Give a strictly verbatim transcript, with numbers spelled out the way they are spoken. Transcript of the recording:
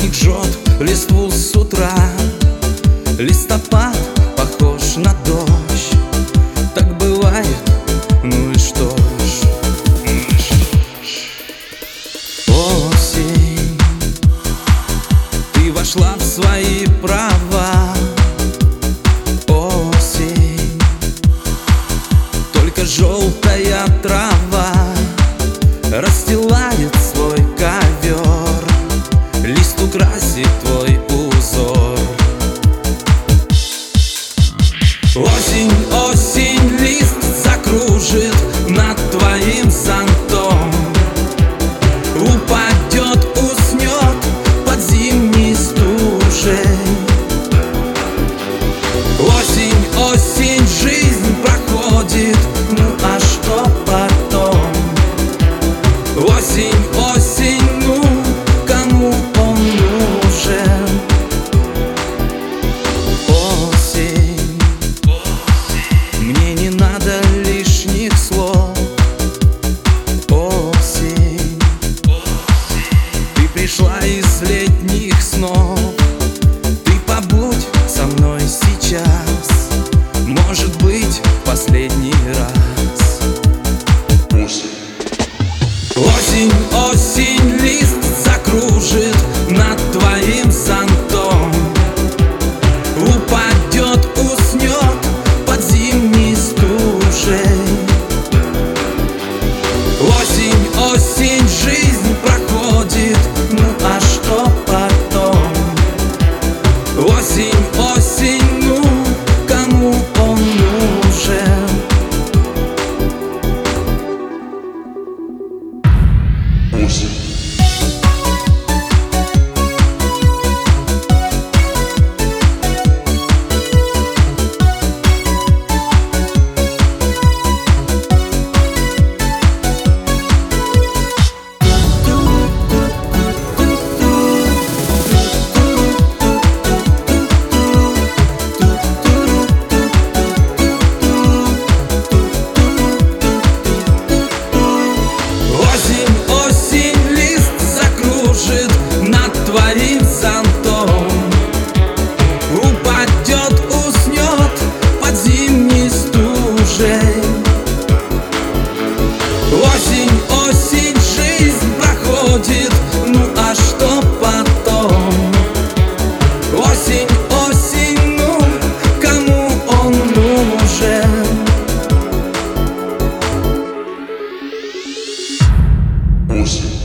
Дворник жжет листву с утра, листопад похож на дождь. Так бывает, ну и что ж, ну и что ж. Осень, ты вошла в свои права. Осень, только желтая трава расстилает свой ковер, лист украсит твой узор. Осень, осень, лист закружит над твоим зонтом, упадет, уснет под зимней стужей. Осень, осень, жизнь проходит, ну а что потом? Осень, осень, ну кому он нужен? Осень, мне не надо лишних слов. Осень, ты пришла из летних снов. Ты побудь со мной сейчас, может быть, в последний раз. Осень, осень, лист закружит над твоим зонтом, упадет, уснет под зимней стужей. Осень, осень, жизнь проходит, ну а что потом? Осень, осень, ну кому он нужен? Осень. Твоим зонтом упадет, уснет под зимней стужей. Осень, осень, жизнь проходит, ну а что потом? Осень, осень, ну кому он нужен? Осень.